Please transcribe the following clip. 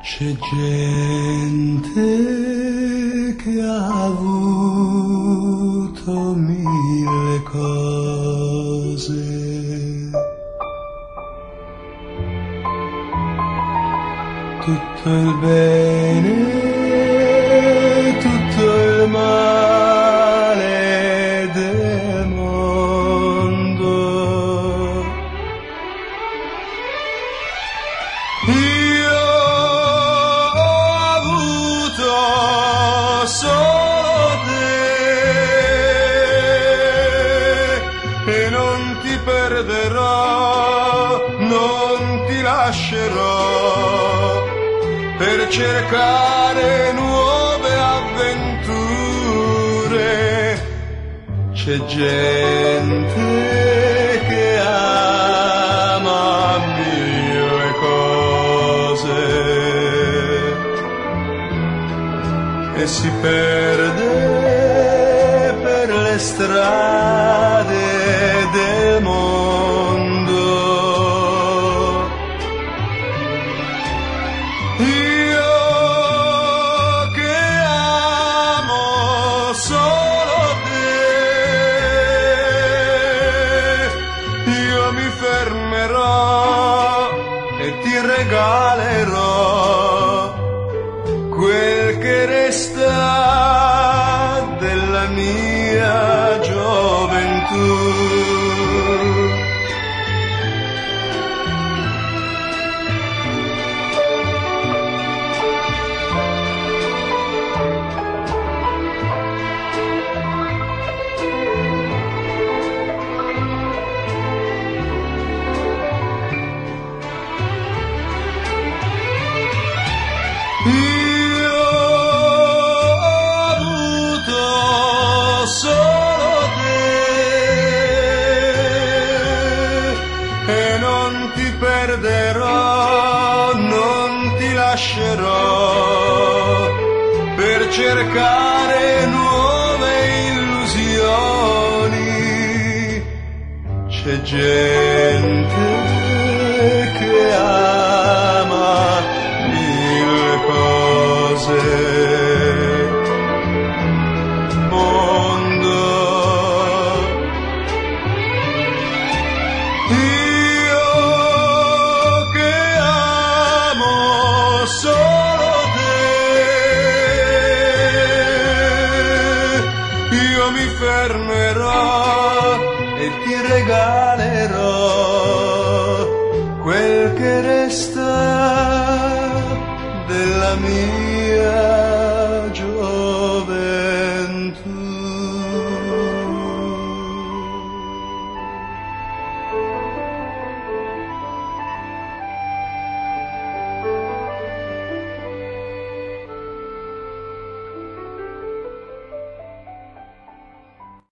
C'è gente che ha avuto mille cose, tutto il bene, tutto il male del mondo. Io ho avuto solo te e non ti perderò, non ti lascerò per cercare nuove avventure. C'è gente che ama mille cose e si perde per le strade del mondo. Io che amo solo te, io mi fermerò e ti regalerò quel che resta della mia gioventù. Io ho avuto solo te e non ti perderò, non ti lascerò per cercare nuove illusioni. C'è gente che ama mille cose, mondo. Io che amo solo te, io mi fermerò e ti regalerò quel che resta della mia